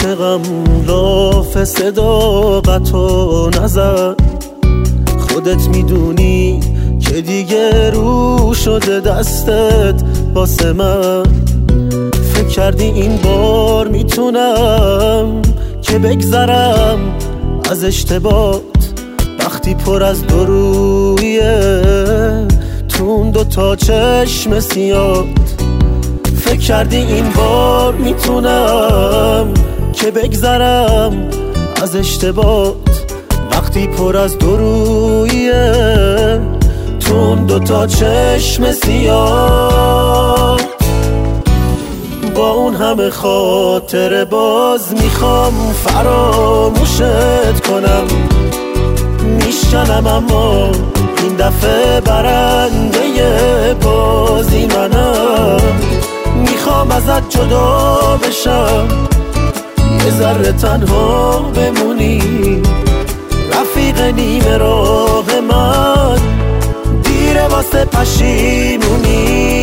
عاشقم لاف صداقت و نظر، خودت میدونی که دیگه رو شده دستت واسه من. فکر کردی این بار میتونم که بگذرم از اشتباهات، وقتی پر از درویه تون دوتا چشم سیاد. فکر کردی این بار میتونم که بگذرم از اشتباهات، وقتی پر از درویه تون دوتا چشم سیاد. با اون همه خاطر باز میخوام فراموشت کنم، میشکنم اما این دفعه برنده بازی منم. میخوام ازت جدا بشم، یه ذره تنها بمونی، رفیق نیمه راه من، دیره واسه پشیمونی.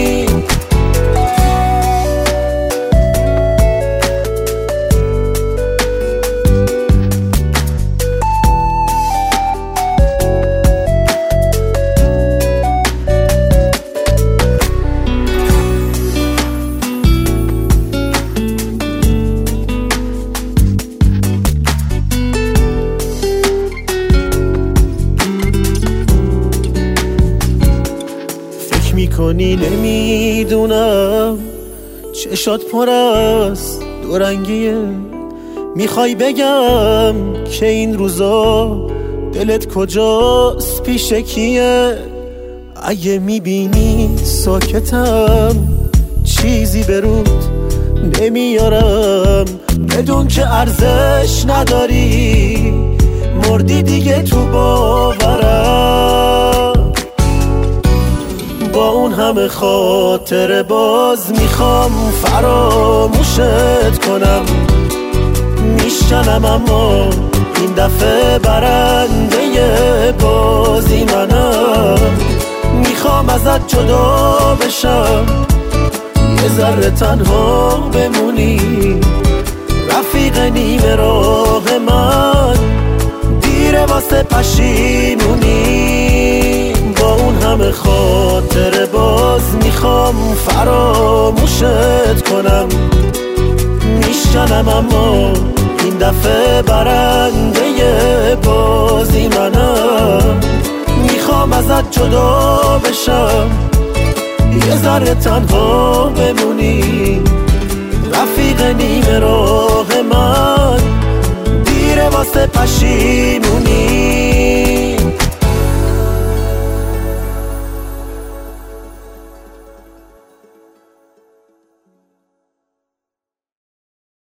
میکنی نمیدونم چشات پر از دورنگیه، میخوای بگم که این روزا دلت کجاست پیش کیه. اگه میبینی ساکتم چیزی به رود نمیارم، بدون که ارزش نداری، مردی دیگه تو باورم. با اون همه خاطر باز میخوام فراموشت کنم، میشکنم اما این دفعه برنده بازی منم. میخوام ازت جدا بشم، یه ذره تنها بمونی، رفیق نیمه راه من، دیره واسه پشیمونی. با اون همه خاطر باز میخوام فراموشت کنم، میشکنم اما این دفعه برنده بازی منم. میخوام ازت جدا بشم، یه ذره تنها بمونی، رفیق نیمه راه من، دیره واسه پشیمونی.